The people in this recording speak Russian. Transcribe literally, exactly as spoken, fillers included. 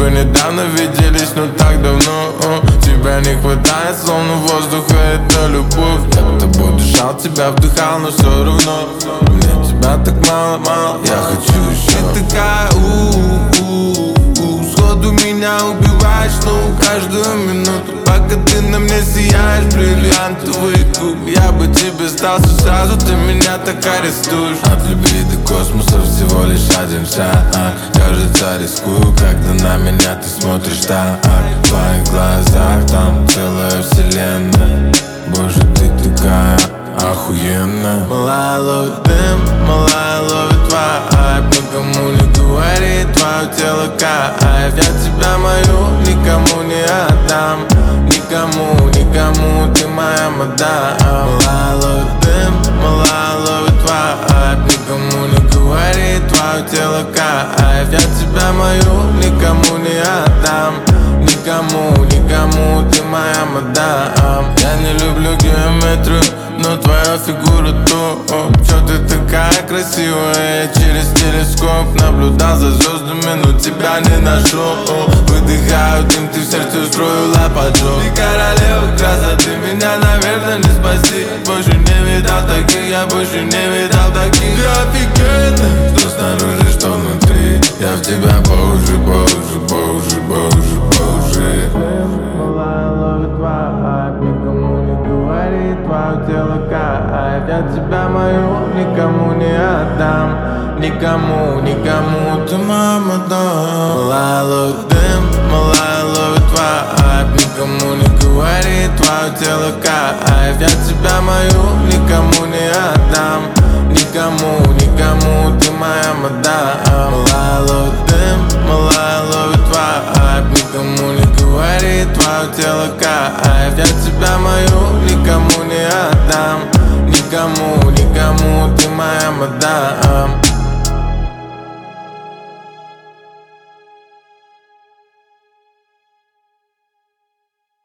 бы недавно виделись, но так давно. Тебя не хватает, словно воздуха, это любовь. Я бы тобой дышал, тебя вдыхал, но все равно мне тебя так мало, мало, я хочу еще. Ты такая у-у-у-у, сходу меня убиваешь, ну каждую минуту, пока ты на мне сияешь, бриллиантовый куб. Я бы тебе сдался сразу, ты меня так арестуешь. От любви до космоса всего лишь один шаг. Кажется, рискую, когда на меня ты смотришь так. В твоих глазах там целая вселенная. Боже, ты такая охуенная. Малая ловит дым, малая ловит вайб. Никому не говори, твое тело кайф. Я тебя мою никому не отдам. Никому, никому, ты моя мадам. Малая ловит дым, малая ловит вайб. Никому не говори, твое тело кайф. Я тебя мою никому не отдам. Никому, никому, ты моя мадам. Я не люблю геометрию, но твоя фигура то. Чё ты такая красивая, я через телескоп наблюдал за звездами, но тебя не нашел. Выдыхаю дым, ты в сердце устроила поджог. Ты королева красоты, меня, наверное, не спасти. Больше не видал таких, я больше не видал таких. Ты офигенная, что снаружи, что внутри. Я в тебя по уши, по уши, по уши, по уши, по уши. Малая ловит вайб, никому не говори, твое тело кайф. Я тебя мою никому не отдам. Никому, никому, ты моя мадам. Малая ловит дым, малая ловит вайб. Никому не говори, твое тело кайф. Я тебя мою никому не отдам. Никому, никому, ты моя мадам. Малая ловит дым, малая ловит вайб. Никому не говори, твое тело кайф. Я тебя мою никому не отдам. Никому, никому, ты моя мадам.